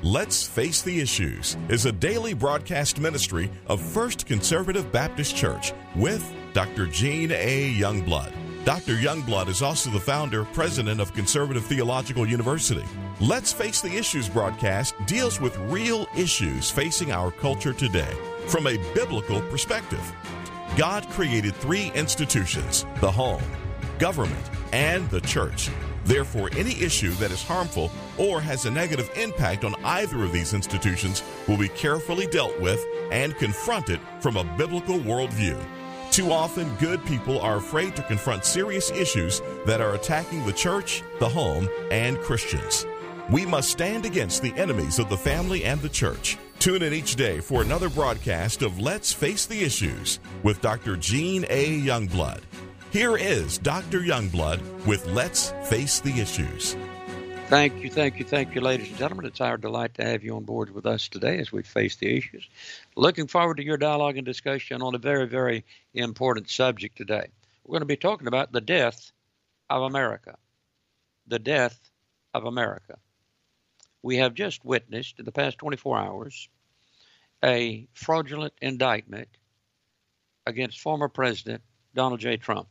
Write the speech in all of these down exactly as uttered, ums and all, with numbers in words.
Let's Face the Issues is a daily broadcast ministry of First Conservative Baptist Church with Doctor Gene A. Youngblood. Doctor Youngblood is also the founder, president of Conservative Theological University. Let's Face the Issues broadcast deals with real issues facing our culture today from a biblical perspective. God created three institutions: the home, government, and the church. Therefore, any issue that is harmful or has a negative impact on either of these institutions will be carefully dealt with and confronted from a biblical worldview. Too often, good people are afraid to confront serious issues that are attacking the church, the home, and Christians. We must stand against the enemies of the family and the church. Tune in each day for another broadcast of Let's Face the Issues with Doctor Gene A. Youngblood. Here is Doctor Youngblood with Let's Face the Issues. Thank you, thank you, thank you, ladies and gentlemen. It's our delight to have you on board with us today as we face the issues. Looking forward to your dialogue and discussion on a very, very important subject today. We're going to be talking about the death of America. The death of America. We have just witnessed in the past twenty-four hours a fraudulent indictment against former President Donald J. Trump.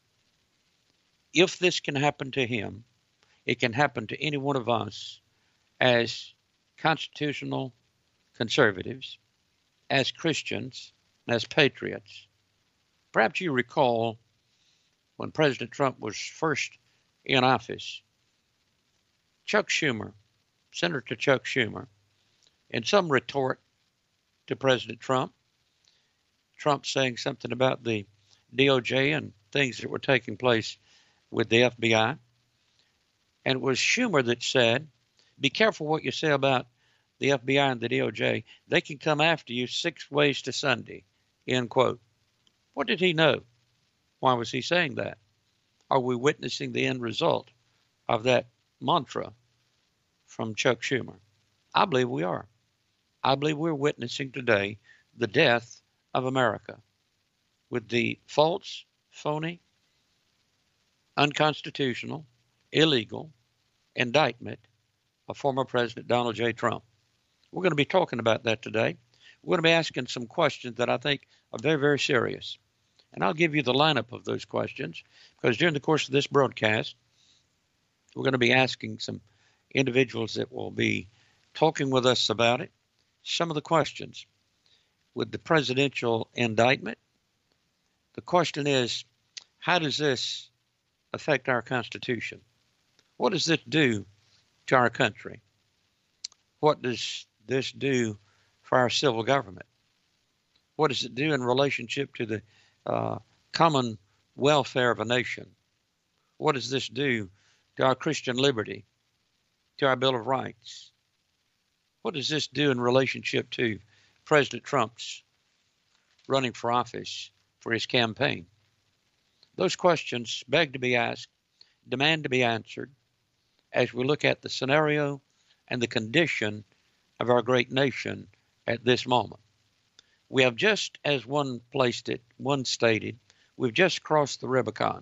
If this can happen to him, it can happen to any one of us as constitutional conservatives, as Christians, and as patriots. Perhaps you recall when President Trump was first in office, Chuck Schumer, Senator Chuck Schumer, in some retort to President Trump, Trump saying something about the D O J and things that were taking place with the F B I. And it was Schumer that said, be careful what you say about the F B I and the D O J. They can come after you six ways to Sunday, end quote. What did he know? Why was he saying that? Are we witnessing the end result of that mantra from Chuck Schumer? I believe we are. I believe we're witnessing today the death of America with the false, phony, unconstitutional, illegal indictment of former President Donald J. Trump. We're going to be talking about that today. We're going to be asking some questions that I think are very, very serious. And I'll give you the lineup of those questions because during the course of this broadcast, we're going to be asking some individuals that will be talking with us about it. Some of the questions with the presidential indictment. The question is, how does this affect our Constitution? What does this do to our country? What does this do for our civil government? What does it do in relationship to the uh, common welfare of a nation? What does this do to our Christian liberty, to our Bill of Rights? What does this do in relationship to President Trump's running for office for his campaign? Those questions beg to be asked, demand to be answered, as we look at the scenario and the condition of our great nation at this moment. We have just, as one placed it, one stated, we've just crossed the Rubicon.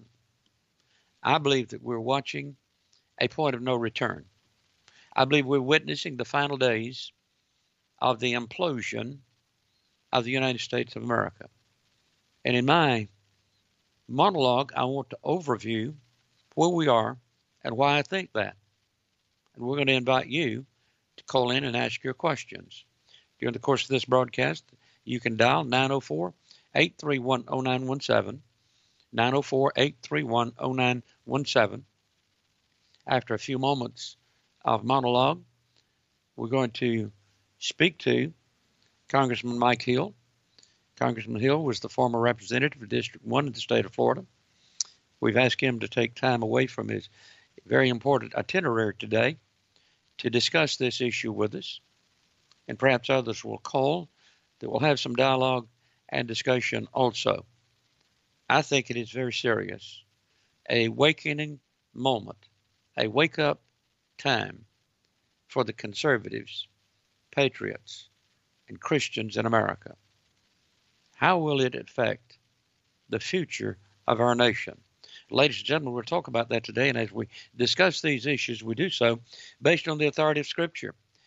I believe that we're watching a point of no return. I believe we're witnessing the final days of the implosion of the United States of America. And in my monologue, I want to overview where we are and why I think that. And we're going to invite you to call in and ask your questions. During the course of this broadcast, you can dial nine oh four, eight three one, oh nine one seven, nine oh four, eight three one, oh nine one seven. After a few moments of monologue, we're going to speak to Congressman Mike Hill. Congressman Hill was the former representative of District one in the state of Florida. We've asked him to take time away from his very important itinerary today to discuss this issue with us. And perhaps others will call that will have some dialogue and discussion also. I think it is very serious. A awakening moment, a wake-up time for the conservatives, patriots, and Christians in America. How will it affect the future of our nation? Ladies and gentlemen, we'll talk about that today, and as we discuss these issues, we do so based on the authority of Scripture.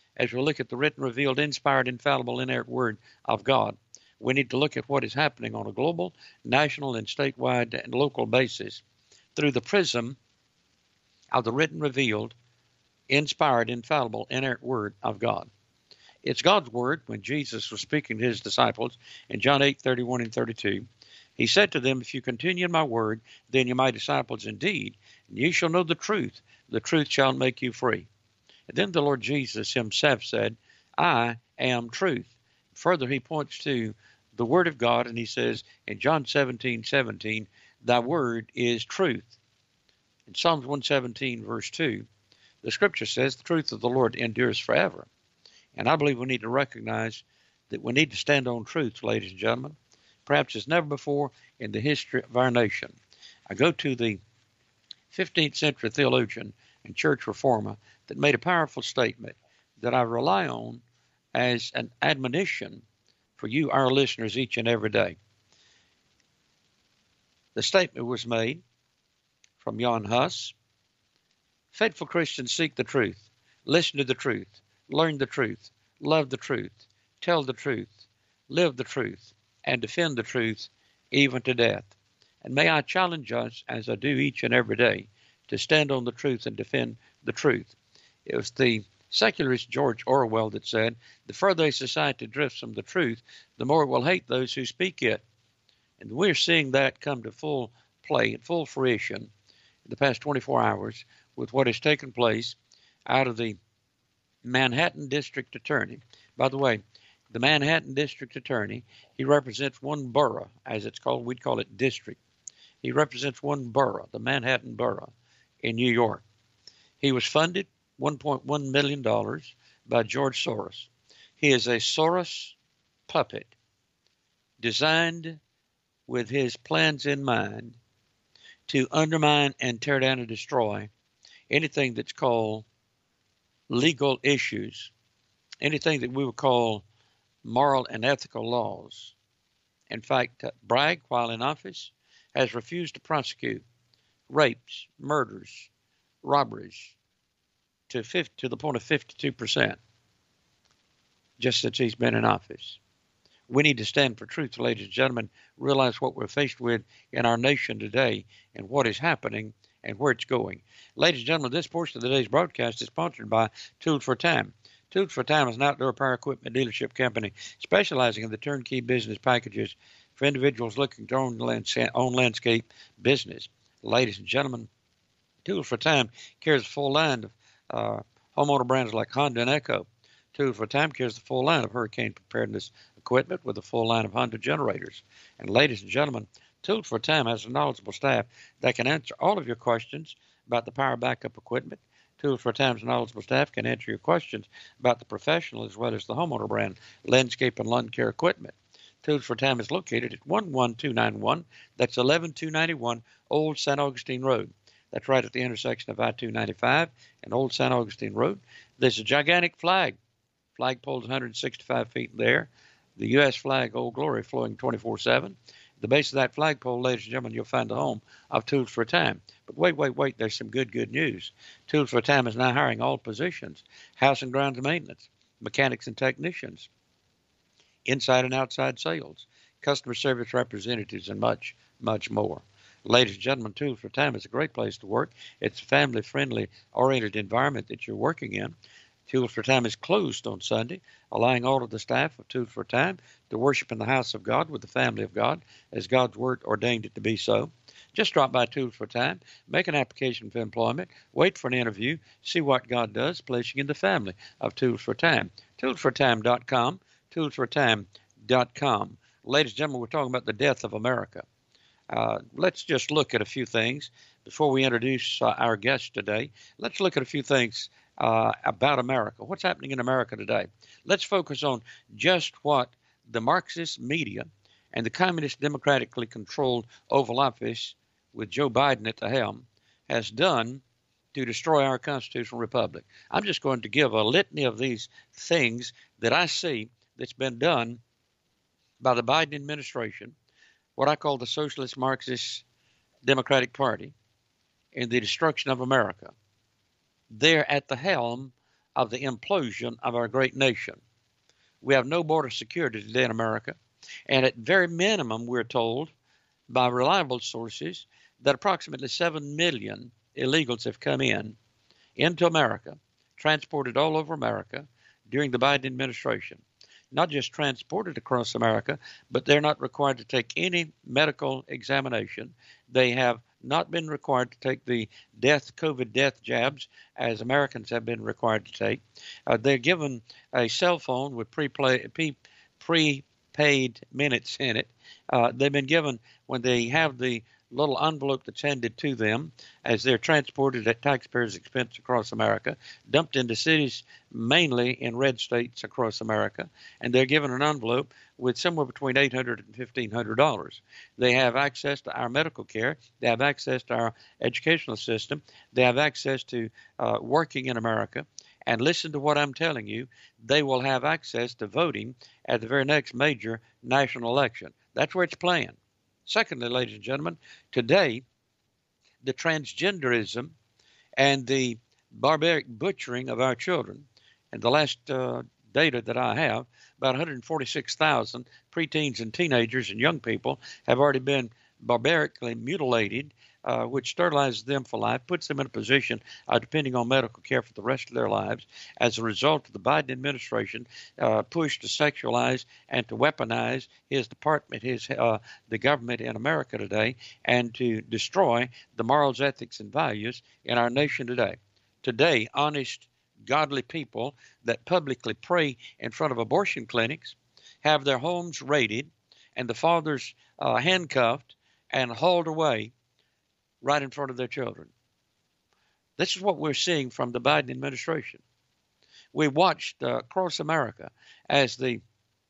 as we look at the written, revealed, inspired, infallible, inerrant Word of God, we need to look at what is happening on a global, national, and statewide and local basis through the prism of the written, revealed, inspired, infallible, inerrant Word of God. It's God's Word. When Jesus was speaking to his disciples in John eight, thirty-one and thirty-two, he said to them, if you continue in my word, then you're my disciples indeed, and ye shall know the truth. The truth shall make you free. And then the Lord Jesus himself said, I am truth. Further, he points to the Word of God, and he says in John seventeen, seventeen, thy word is truth. In Psalms one seventeen, verse two, the scripture says, the truth of the Lord endures forever. And I believe we need to recognize that we need to stand on truth, ladies and gentlemen, perhaps as never before in the history of our nation. I go to the fifteenth century theologian and church reformer that made a powerful statement that I rely on as an admonition for you, our listeners, each and every day. The statement was made from Jan Hus. Faithful Christians seek the truth, listen to the truth, learn the truth, love the truth, tell the truth, live the truth, and defend the truth even to death. And may I challenge us, as I do each and every day, to stand on the truth and defend the truth. It was the secularist George Orwell that said, the further a society drifts from the truth, the more it will hate those who speak it. And we're seeing that come to full play and full fruition in the past twenty-four hours with what has taken place out of the Manhattan District Attorney. By the way, the Manhattan District Attorney, he represents one borough, as it's called. We'd call it district. He represents one borough, the Manhattan borough in New York. He was funded one point one million dollars by George Soros. He is a Soros puppet designed with his plans in mind to undermine and tear down and destroy anything that's called legal issues, anything that we would call moral and ethical laws. In fact, uh, Bragg, while in office, has refused to prosecute rapes, murders, robberies to fifty, to the point of fifty-two percent just since he's been in office. We need to stand for truth, ladies and gentlemen, realize what we're faced with in our nation today and what is happening and where it's going. Ladies and gentlemen, this portion of today's broadcast is sponsored by Tools for Time. Tools for Time is an outdoor power equipment dealership company specializing in the turnkey business packages for individuals looking to own, lands- own landscape business. Ladies and gentlemen, Tools for Time carries a full line of uh, homeowner brands like Honda and Echo. Tools for Time carries the full line of hurricane preparedness equipment with a full line of Honda generators. And ladies and gentlemen, Tools for Time has a knowledgeable staff that can answer all of your questions about the power backup equipment. Tools for Time's knowledgeable staff can answer your questions about the professional as well as the homeowner brand landscape and lawn care equipment. Tools for Time is located at one one two nine one. That's eleven two ninety-one Old Saint Augustine Road. That's right at the intersection of I two ninety-five and Old Saint Augustine Road. There's a gigantic flag. Flagpole's one hundred sixty-five feet in the air. The U S flag, Old Glory, flowing twenty-four seven. The base of that flagpole, ladies and gentlemen, you'll find the home of Tools for Time. But wait, wait, wait, there's some good, good news. Tools for Time is now hiring all positions: house and grounds maintenance, mechanics and technicians, inside and outside sales, customer service representatives, and much, much more. Ladies and gentlemen, Tools for Time is a great place to work. It's a family-friendly, oriented environment that you're working in. Tools for Time is closed on Sunday, allowing all of the staff of Tools for Time to worship in the house of God with the family of God, as God's Word ordained it to be so. Just drop by Tools for Time, make an application for employment, wait for an interview, see what God does, place you in the family of Tools for Time. tools for time dot com, tools for time dot com. Ladies and gentlemen, we're talking about the death of America. Uh, let's just look at a few things before we introduce uh, our guest today. Let's look at a few things Uh, about America. What's happening in America today? Let's focus on just what the Marxist media and the communist democratically controlled Oval Office with Joe Biden at the helm has done to destroy our constitutional republic. I'm just going to give a litany of these things that I see that's been done by the Biden administration, what I call the Socialist Marxist Democratic Party, in the destruction of America. They're at the helm of the implosion of our great nation. We have no border security today in America, and at very minimum, we're told by reliable sources that approximately seven million illegals have come in into America, transported all over America during the Biden administration. Not just transported across America, but they're not required to take any medical examination. They have not been required to take the death, COVID death jabs as Americans have been required to take. Uh, they're given a cell phone with pre-play, pre, prepaid minutes in it. Uh, they've been given, when they have the little envelope that's handed to them as they're transported at taxpayers' expense across America, dumped into cities mainly in red states across America, and they're given an envelope with somewhere between eight hundred dollars and fifteen hundred dollars. They have access to our medical care. They have access to our educational system. They have access to uh, working in America. And listen to what I'm telling you, they will have access to voting at the very next major national election. That's where it's playing. Secondly, ladies and gentlemen, today, the transgenderism and the barbaric butchering of our children, and the last uh, data that I have, about one hundred forty-six thousand preteens and teenagers and young people have already been barbarically mutilated, uh, which sterilizes them for life, puts them in a position uh, depending on medical care for the rest of their lives as a result of the Biden administration uh, push to sexualize and to weaponize his department, his uh, the government in America today, and to destroy the morals, ethics, and values in our nation today. Today, honest, godly people that publicly pray in front of abortion clinics have their homes raided and the fathers uh, handcuffed and hauled away right in front of their children. This is what we're seeing from the Biden administration. We watched uh, across America as the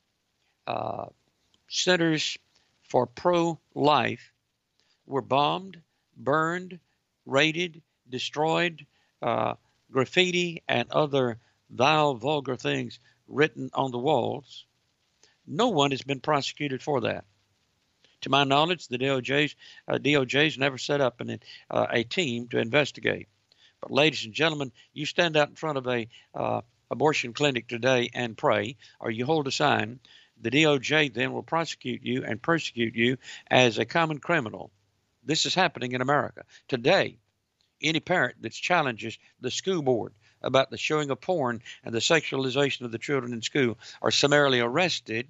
uh, centers for pro-life were bombed, burned, raided, destroyed, uh, graffiti and other vile, vulgar things written on the walls. No one has been prosecuted for that. To my knowledge, the D O J's, uh, D O J's never set up an, uh, a team to investigate. But ladies and gentlemen, you stand out in front of a uh, abortion clinic today and pray, or you hold a sign, the D O J then will prosecute you and persecute you as a common criminal. This is happening in America. Today, any parent that challenges the school board about the showing of porn and the sexualization of the children in school are summarily arrested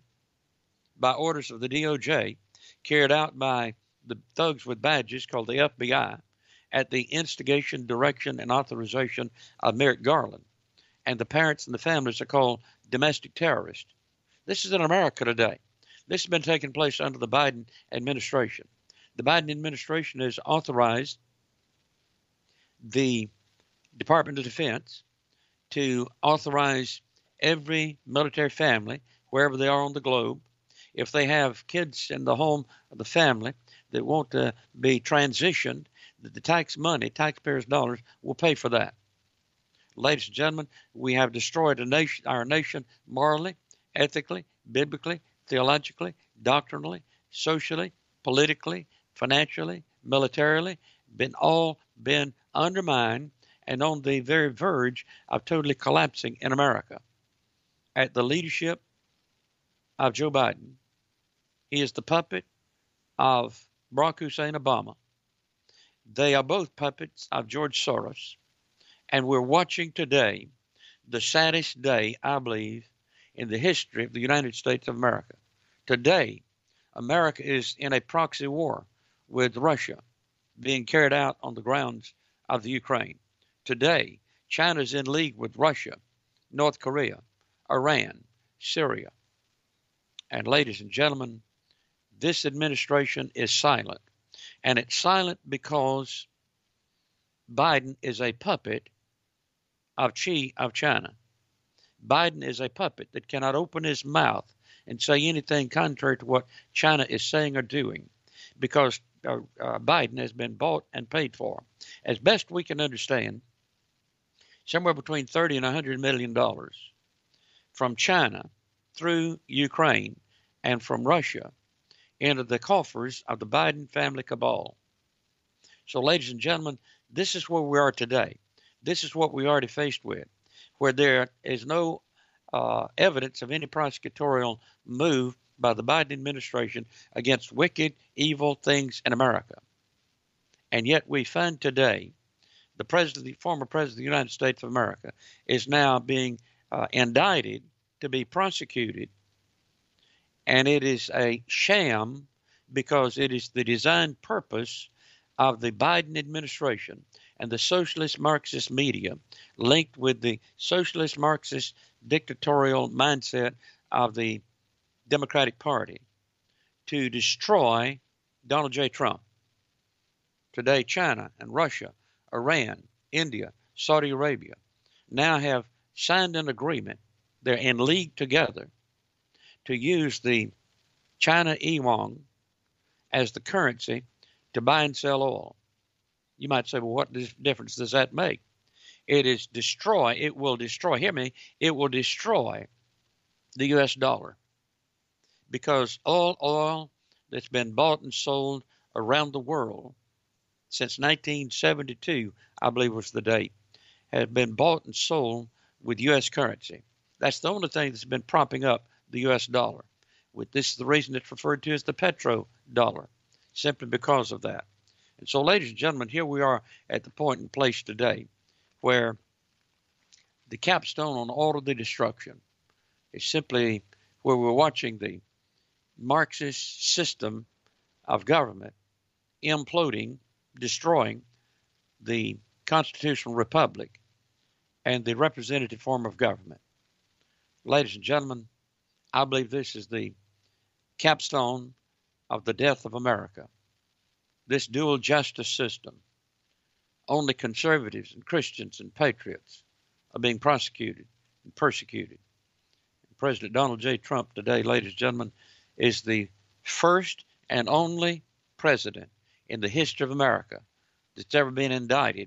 by orders of the D O J, carried out by the thugs with badges called the F B I, at the instigation, direction, and authorization of Merrick Garland. And the parents and the families are called domestic terrorists. This is in America today. This has been taking place under the Biden administration. The Biden administration has authorized the Department of Defense to authorize every military family, wherever they are on the globe, if they have kids in the home of the family that want to be transitioned, that the tax money, taxpayers' dollars, will pay for that. Ladies and gentlemen, we have destroyed a nation, our nation morally, ethically, biblically, theologically, doctrinally, socially, politically, financially, militarily, been all been undermined and on the very verge of totally collapsing in America. At the leadership of Joe Biden, he is the puppet of Barack Hussein Obama. They are both puppets of George Soros. And we're watching today the saddest day, I believe, in the history of the United States of America. Today, America is in a proxy war with Russia being carried out on the grounds of the Ukraine. Today, China is in league with Russia, North Korea, Iran, Syria. And ladies and gentlemen, this administration is silent. And it's silent because Biden is a puppet of Xi of China. Biden is a puppet that cannot open his mouth and say anything contrary to what China is saying or doing, because uh, uh, Biden has been bought and paid for. As best we can understand, somewhere between thirty and one hundred million dollars from China through Ukraine and from Russia into the coffers of the Biden family cabal. So, ladies and gentlemen, this is where we are today. This is what we are already faced with. where there is no uh, evidence of any prosecutorial move by the Biden administration against wicked, evil things in America. And yet we find today the president, the former president of the United States of America, is now being uh, indicted to be prosecuted. And it is a sham because it is the designed purpose of the Biden administration and the socialist Marxist media linked with the socialist Marxist dictatorial mindset of the Democratic Party to destroy Donald J. Trump. Today, China and Russia, Iran, India, Saudi Arabia now have signed an agreement. They're in league together to use the China yuan as the currency to buy and sell oil. You might say, well, what difference does that make? It is destroy, it will destroy, hear me, it will destroy the U S dollar. Because all oil that's been bought and sold around the world since nineteen seventy-two, I believe was the date, has been bought and sold with U S currency. That's the only thing that's been propping up the U S dollar. With this is the reason it's referred to as the petrodollar, simply because of that. And so, ladies and gentlemen, here we are at the point and place today where the capstone on all of the destruction is simply where we're watching the Marxist system of government imploding, destroying the constitutional republic and the representative form of government. Ladies and gentlemen, I believe this is the capstone of the death of America. This dual justice system. Only conservatives and Christians and patriots are being prosecuted and persecuted. President Donald J. Trump today, ladies and gentlemen, is the first and only president in the history of America that's ever been indicted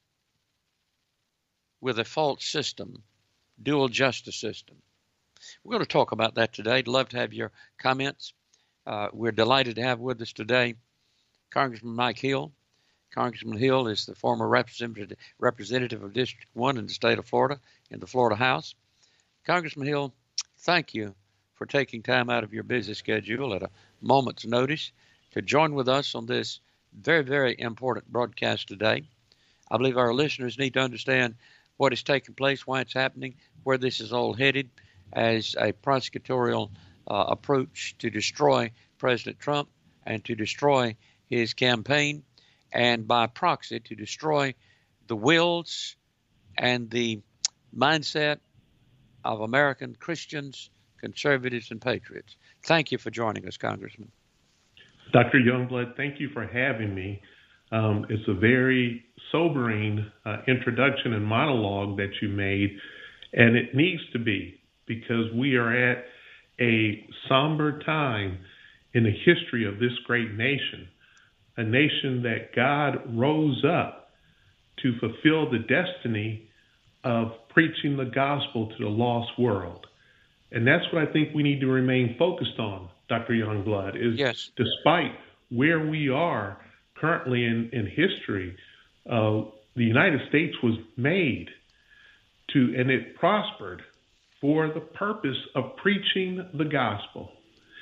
with a false system, dual justice system. We're going to talk about that today. I'd love to have your comments. Uh, we're delighted to have with us today Congressman Mike Hill. Congressman Hill is the former representative, representative of District one in the state of Florida in the Florida House. Congressman Hill, thank you for taking time out of your busy schedule at a moment's notice to join with us on this very, very important broadcast today. I believe our listeners need to understand what is taking place, why it's happening, where this is all headed as a prosecutorial uh, approach to destroy President Trump and to destroy his campaign, and by proxy to destroy the wills and the mindset of American Christians, conservatives, and patriots. Thank you for joining us, Congressman. Doctor Youngblood, thank you for having me. Um, it's a very sobering uh, introduction and monologue that you made, and it needs to be, because we are at a somber time in the history of this great nation, a nation that God rose up to fulfill the destiny of preaching the gospel to the lost world. And that's what I think we need to remain focused on, Doctor Youngblood, is yes. Despite where we are currently in, in history, uh, the United States was made to, and it prospered for the purpose of preaching the gospel.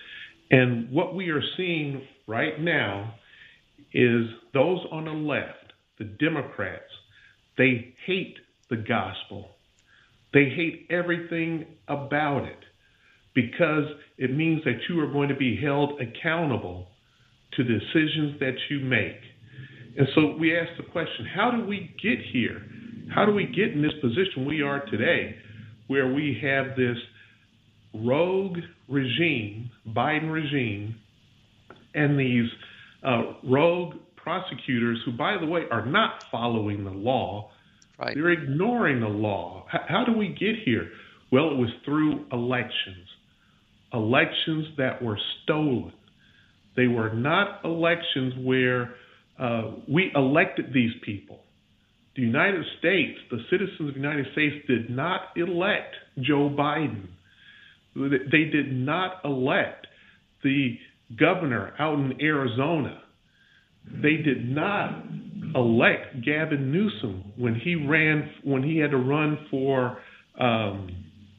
And what we are seeing right now is those on the left, the Democrats, they hate the gospel. They hate everything about it because it means that you are going to be held accountable to decisions that you make. And so we ask the question, how do we get here? How do we get in this position we are today, where we have this rogue regime, Biden regime, and these uh, rogue prosecutors who, by the way, are not following the law. Right. They're ignoring the law. H- how do we get here? Well, it was through elections, elections that were stolen. They were not elections where uh, we elected these people. The United States, the citizens of the United States, did not elect Joe Biden. They did not elect the governor out in Arizona. They did not elect Gavin Newsom when he ran, when he had to run for um,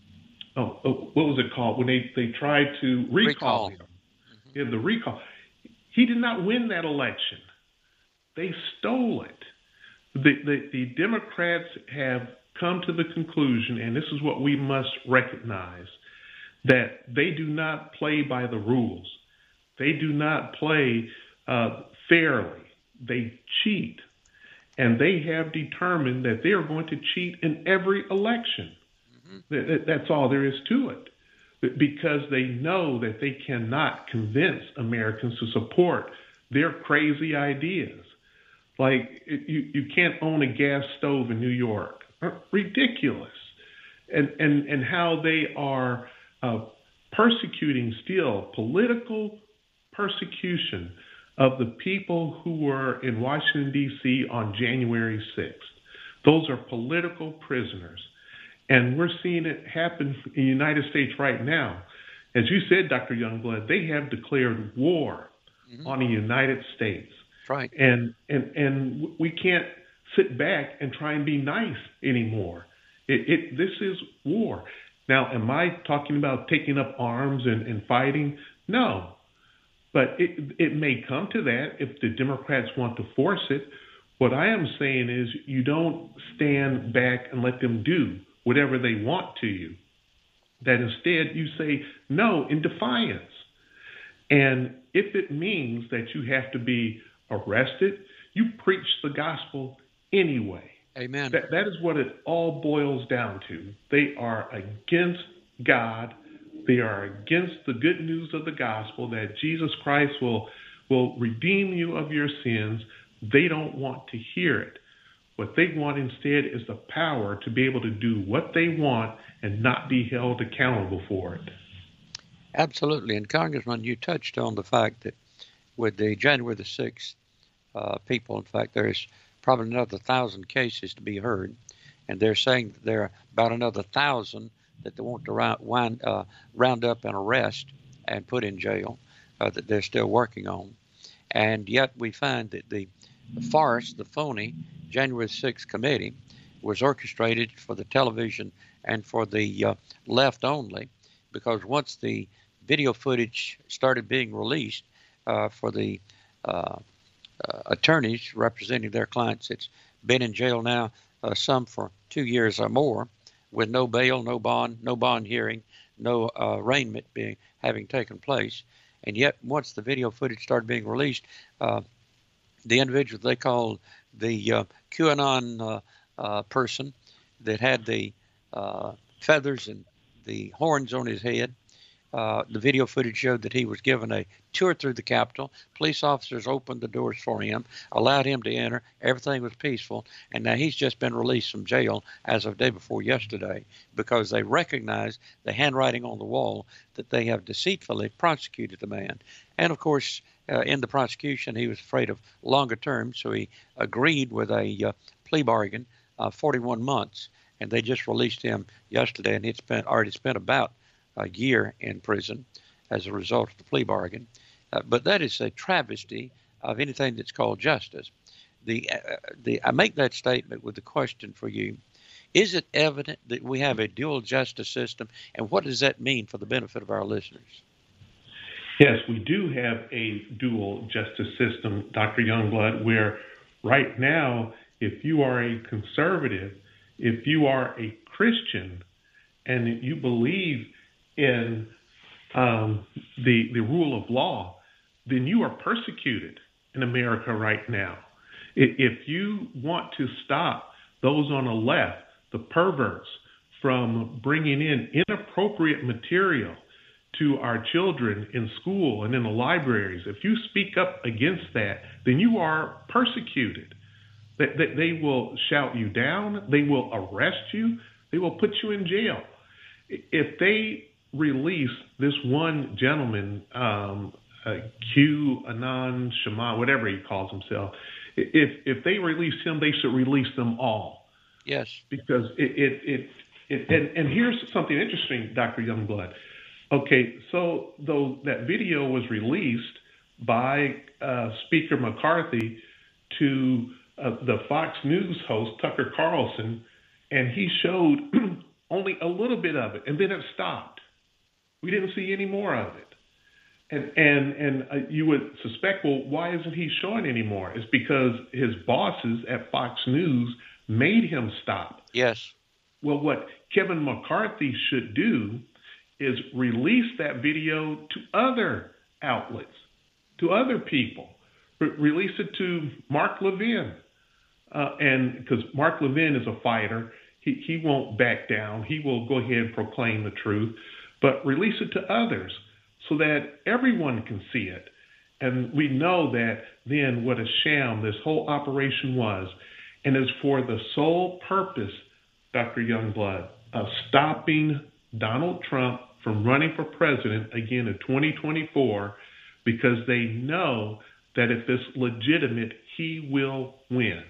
oh, oh, what was it called when they, they tried to recall, recall. him? Mm-hmm. Yeah, the recall. He did not win that election. They stole it. The, the, the Democrats have come to the conclusion, and this is what we must recognize, that they do not play by the rules. They do not play uh, fairly. They cheat. And they have determined that they are going to cheat in every election. Mm-hmm. That's all there is to it. Because they know that they cannot convince Americans to support their crazy ideas. Like, you, you can't own a gas stove in New York. Ridiculous. And, and, and how they are uh, persecuting still, political persecution of the people who were in Washington, D C on January sixth. Those are political prisoners. And we're seeing it happen in the United States right now. As you said, Doctor Youngblood, they have declared war mm-hmm. on the United States. Right. And, and, and we can't sit back and try and be nice anymore. It, it, this is war. Now, am I talking about taking up arms and, and fighting? No. But it, it may come to that if the Democrats want to force it. What I am saying is you don't stand back and let them do whatever they want to you. That instead you say no in defiance. And if it means that you have to be arrested, you preach the gospel anyway. Amen. That, that is what it all boils down to. They are against God. They are against the good news of the gospel that Jesus Christ will, will redeem you of your sins. They don't want to hear it. What they want instead is the power to be able to do what they want and not be held accountable for it. Absolutely. And Congressman, you touched on the fact that with the January the sixth uh, people, in fact, there's probably another thousand cases to be heard. And they're saying that there are about another thousand that they want to round, wind, uh, round up and arrest and put in jail uh, that they're still working on. And yet we find that the farce, the phony January sixth committee was orchestrated for the television and for the uh, left only, because once the video footage started being released uh, for the uh, uh, attorneys representing their clients, it's been in jail now, uh, some for two years or more, with no bail, no bond, no bond hearing, no uh, arraignment being having taken place. And yet, once the video footage started being released, uh, the individual they called the uh, QAnon uh, uh, person that had the uh, feathers and the horns on his head, uh, the video footage showed that he was given a tour through the Capitol. Police officers opened the doors for him, allowed him to enter. Everything was peaceful. And now he's just been released from jail as of day before yesterday because they recognize the handwriting on the wall that they have deceitfully prosecuted the man. And, of course, uh, in the prosecution, he was afraid of longer terms, so he agreed with a uh, plea bargain, uh, forty-one months. And they just released him yesterday, and he'd spent, already spent about a year in prison as a result of the plea bargain. Uh, but that is a travesty of anything that's called justice. The, uh, the I make that statement with the question for you. Is it evident that we have a dual justice system, and what does that mean for the benefit of our listeners? Yes, we do have a dual justice system, Doctor Youngblood, where right now, if you are a conservative, if you are a Christian, and you believe in um, the the rule of law, then you are persecuted in America right now. If you want to stop those on the left, the perverts, from bringing in inappropriate material to our children in school and in the libraries, if you speak up against that, then you are persecuted. That they, they will shout you down. They will arrest you. They will put you in jail. If they release this one gentleman, um, uh, Q Anon Shaman, whatever he calls himself, if if they release him, they should release them all. Yes, because it it it, it and, and here's something interesting, Doctor Youngblood. Okay, so though that video was released by uh, Speaker McCarthy to Uh, the Fox News host, Tucker Carlson, and he showed only a little bit of it, and then it stopped. We didn't see any more of it. And and and uh, you would suspect, well, why isn't he showing anymore? It's because his bosses at Fox News made him stop. Yes. Well, what Kevin McCarthy should do is release that video to other outlets, to other people. Re- release it to Mark Levin. Uh, and because Mark Levin is a fighter, he, he won't back down. He will go ahead and proclaim the truth, but release it to others so that everyone can see it. And we know that then what a sham this whole operation was, and is for the sole purpose, Doctor Youngblood, of stopping Donald Trump from running for president again in twenty twenty-four, because they know that if it's legitimate, he will win.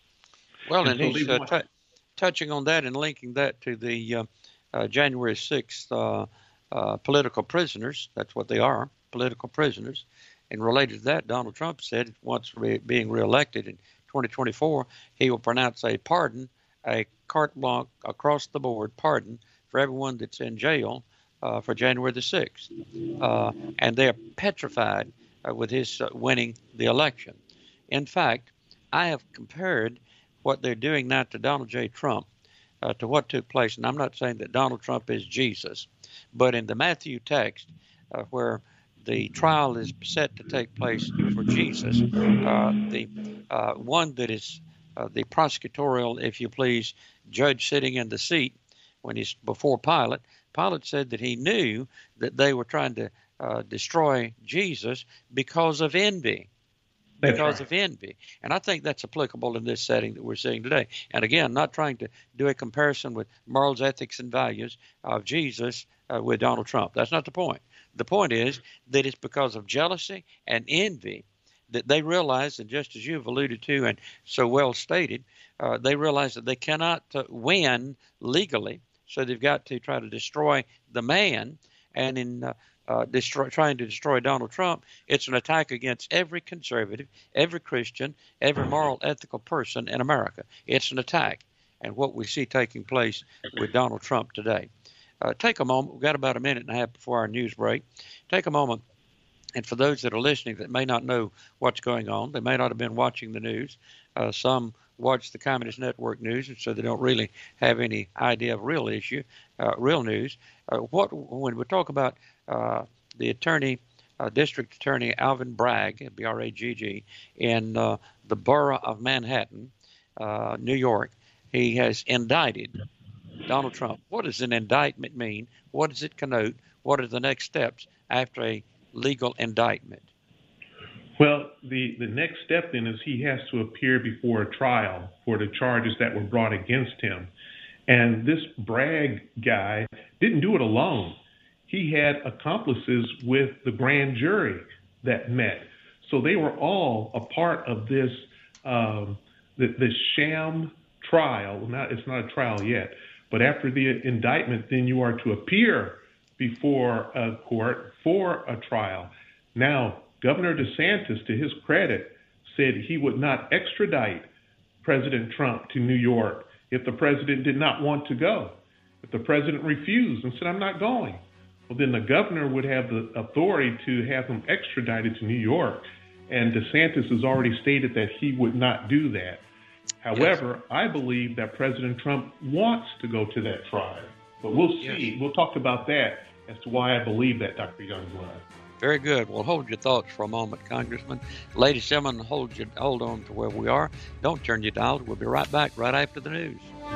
Well, and, and so he's uh, t- touching on that and linking that to the uh, uh, January sixth uh, uh, political prisoners. That's what they are, political prisoners. And related to that, Donald Trump said once re- being reelected in twenty twenty-four, he will pronounce a pardon, a carte blanche across the board pardon for everyone that's in jail uh, for January the sixth. Uh, and they're petrified uh, with his uh, winning the election. In fact, I have compared what they're doing now to Donald J. Trump uh, to what took place. And I'm not saying that Donald Trump is Jesus, but in the Matthew text uh, where the trial is set to take place for Jesus, uh, the uh, one that is uh, the prosecutorial, if you please, judge sitting in the seat when he's before Pilate, Pilate said that he knew that they were trying to uh, destroy Jesus because of envy. That's because right. of envy. And I think that's applicable in this setting that we're seeing today. And again, not trying to do a comparison with morals, ethics, and values of Jesus uh, with Donald Trump. That's not the point. The point is that it's because of jealousy and envy that they realize, and just as you've alluded to and so well stated, uh, they realize that they cannot uh, win legally, so they've got to try to destroy the man. And in uh, uh, destroy, trying to destroy Donald Trump, it's an attack against every conservative, every Christian, every moral, ethical person in America. It's an attack. And what we see taking place with Donald Trump today. Uh, take a moment. We've got about a minute and a half before our news break. Take a moment. And for those that are listening that may not know what's going on, they may not have been watching the news. Uh, some watch the Communist Network news, and so they don't really have any idea of real issue, uh, real news. Uh, what when we talk about uh, the attorney, uh, District Attorney Alvin Bragg, B R A G G, in uh, the borough of Manhattan, uh, New York, he has indicted Donald Trump. What does an indictment mean? What does it connote? What are the next steps after a legal indictment? Well, the, the next step then is he has to appear before a trial for the charges that were brought against him. And this Bragg guy didn't do it alone. He had accomplices with the grand jury that met. So they were all a part of this um, the, this sham trial. Not, it's not a trial yet. But after the indictment, then you are to appear before a court for a trial. Now, Governor DeSantis, to his credit, said he would not extradite President Trump to New York if the president did not want to go. If the president refused and said, I'm not going, well, then the governor would have the authority to have him extradited to New York. And DeSantis has already stated that he would not do that. However, yes. I believe that President Trump wants to go to that trial. But we'll see. Yes. We'll talk about that as to why I believe that, Doctor Youngblood. Very good. Well, hold your thoughts for a moment, Congressman. Ladies and gentlemen, hold, you, hold on to where we are. Don't turn your dials. We'll be right back right after the news.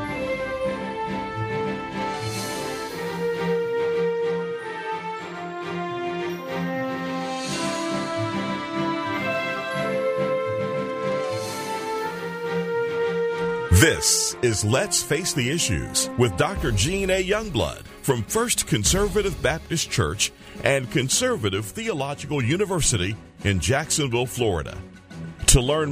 This is Let's Face the Issues with Doctor Gene A. Youngblood from First Conservative Baptist Church and Conservative Theological University in Jacksonville, Florida. To learn